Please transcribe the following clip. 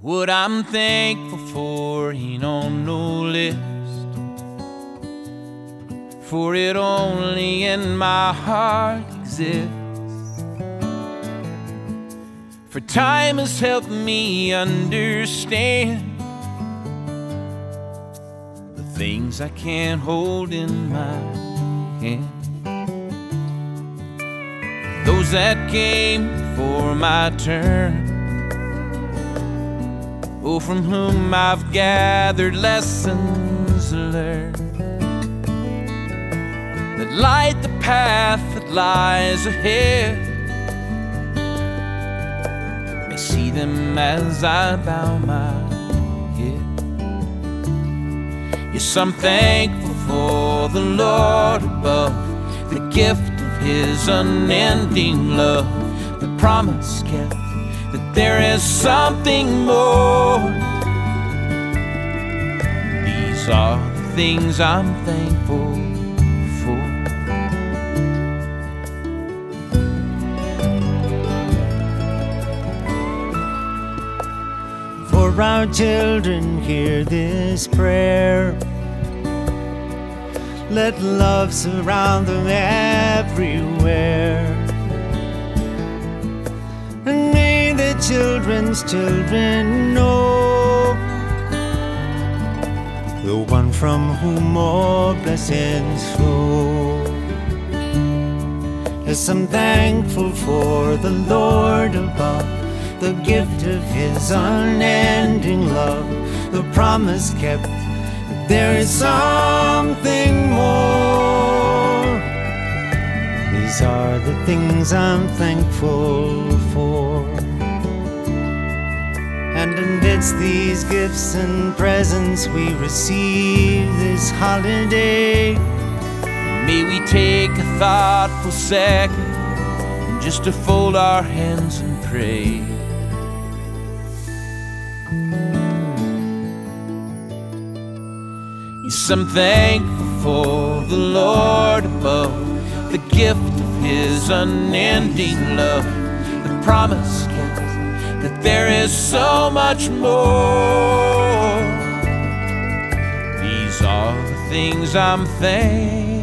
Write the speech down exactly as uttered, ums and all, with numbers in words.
What I'm thankful for ain't on no list, for it only in my heart exists. For time has helped me understand the things I can't hold in my hand. Those that came before my turn, oh, from whom I've gathered lessons learned that light the path that lies ahead. I see them as I bow my head. Yes, I'm thankful for the Lord above, the gift of His unending love, the promise kept that there is something more. These are the things I'm thankful for. For our children, hear this prayer. Let love surround them everywhere. And may the children's children know the one from whom all blessings flow. Yes, I'm thankful for the Lord above, the gift of His unending love, the promise kept that there is something more. These are the things I'm thankful for. And amidst these gifts and presents we receive this holiday, may we take a thoughtful second just to fold our hands and pray. Yes, I'm thankful for the Lord above, the gift of His unending love, the promise kept that there is so much more. These are the things I'm thankful